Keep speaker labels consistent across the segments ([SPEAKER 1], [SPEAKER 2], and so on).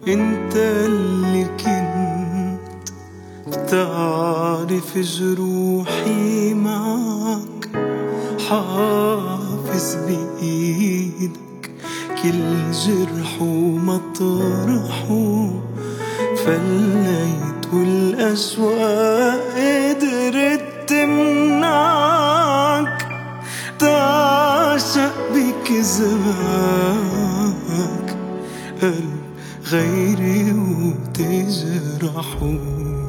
[SPEAKER 1] انت اللي كنت بتعرف جروحي معك، حافظ بإيدك كل جرح ومطرحه، فليت والأشواق قدرت تمنعك، تعشق بكذبك قلب غيري وتجرحه.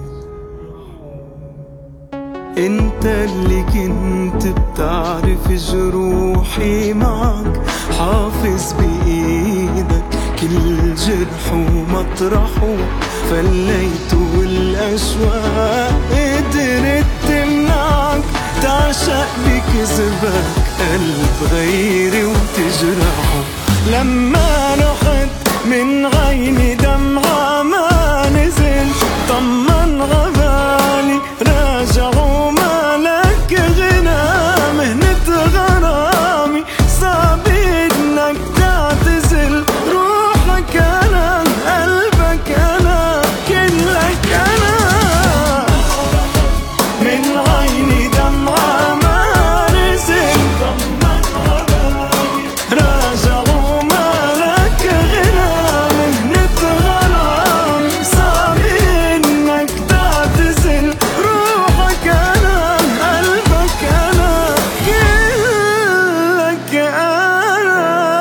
[SPEAKER 1] انت اللي كنت بتعرف جروحي معك، حافظ بإيدك كل جرح ومطرحه، فليت والأشواق قدرت تمنعك، تعشق بكذبك قلب غيري وتجرحه. لما رحت من عيني دمعة ما نزل، طمن غبالي راجع ومالك غنى، مهنة غرامي صعب انك تعتزل، روحك انا قلبك انا كلك انا. من عيني دمعة ما نزل، طمن غبالي راجع ومالك غنى، مهنة غرامي صعب انك تعتزل، روحك انا قلبك انا كلك انا.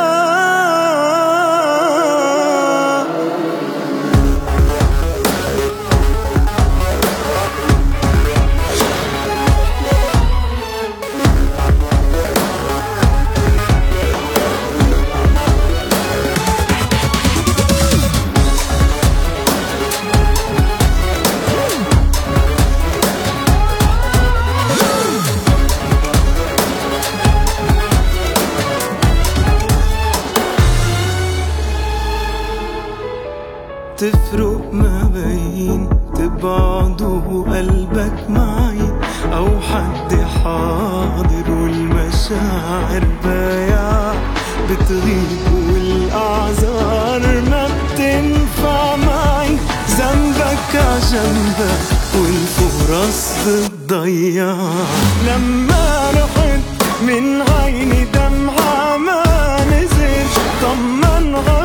[SPEAKER 1] تفرق ما بين تبعد وقلبك معي، أو حد حاضر والمشاعر بايع، بتغيب والأعذار ما بتنفع معي، ذنبك عجنبك والفرص بتضيع. لما رحت من عيني دمعة ما نزل، طمن غيري